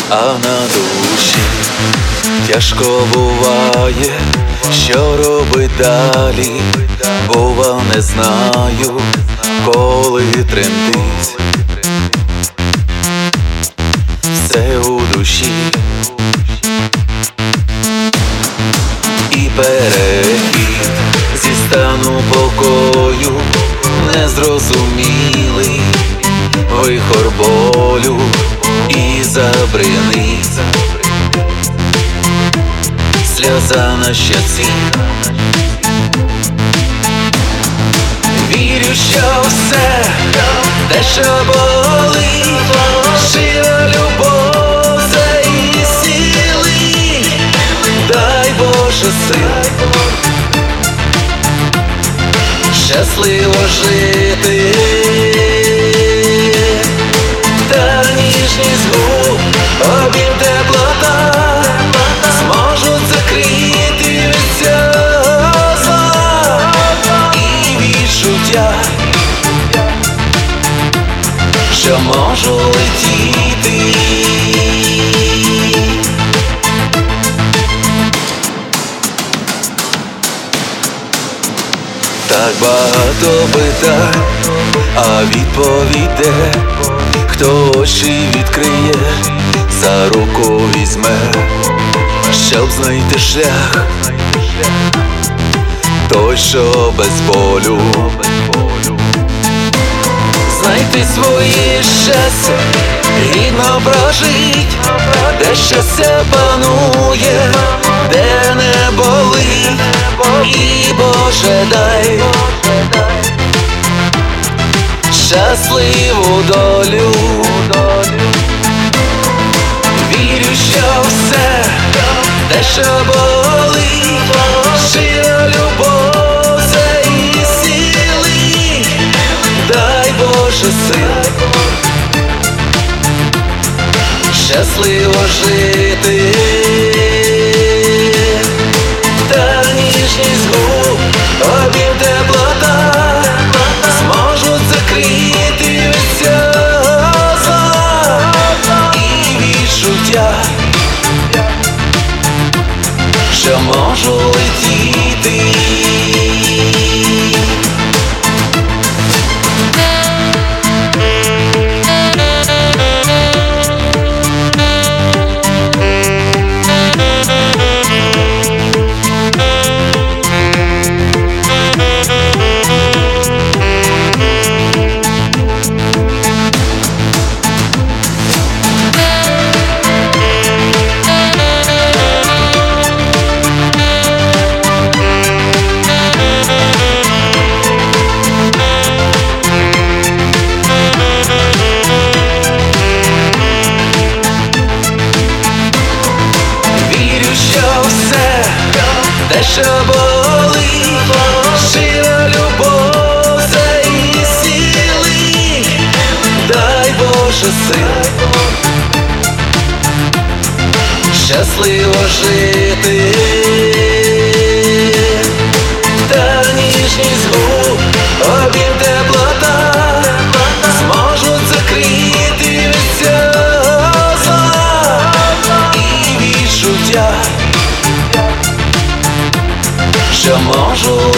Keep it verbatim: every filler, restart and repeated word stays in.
а на душі тяжко буває, що робить далі, бува не знаю, коли тремтить все у душі. І перехід зі стану покою незрозумілий, вихор болю і забринить, сльоза на щоці. Вірю, що все те, що болить, щира любов це і сили. Дай Боже сил щасливо жити, та ніжність губ, обійм теплота зможуть закрити від цього зла і відчуття, що можу летіти. Так багато питань, а відповідь де? Хто очі відкриє, за руку візьме, щоб знайти шлях, той, що без болю. Знайти своє щастя, гідно прожить, де щастя панує, де не болить, і Боже дай щасливу долю. Вірю, що все те, що болить, щира любов це і сили. Дай Боже сил щасливо жити, та ніжність губ, обійм теплота зможуть закрити від цього зла і відчуття, що можу летіти. Те, що болить, щира любов це і сили. Дай Боже сил щасливо жити, та ніжність губ, обійм теплота зможуть закрити від цього зла і відчуття, що можу